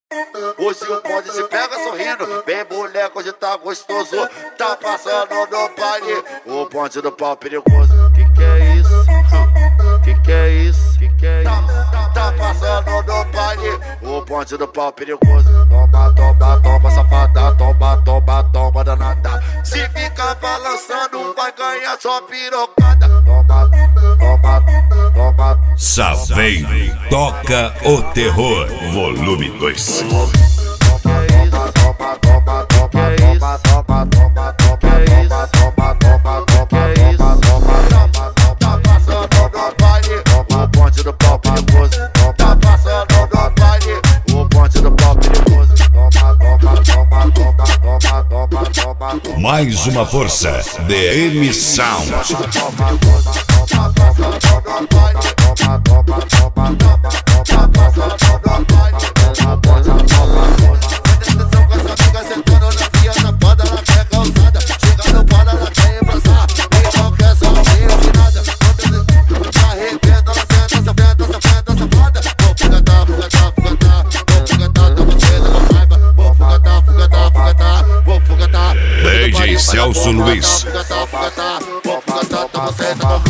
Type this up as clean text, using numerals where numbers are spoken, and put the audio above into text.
Hoje o bonde se pega sorrindo, vem boneco, hoje tá gostoso. Tá passando no baile, o bonde do pau perigoso. Que é isso? Que é isso? Que é isso? Tá passando no baile, o bonde do pau perigoso. Toma, toma, toma, safada, toma, toma, toma, danada. Se ficar balançando, vai ganhar só pirocada. Toma, toma, toma. Saveiro toca o terror, volume 2. Mais uma força, DM Sound. DJ Celso Luiz.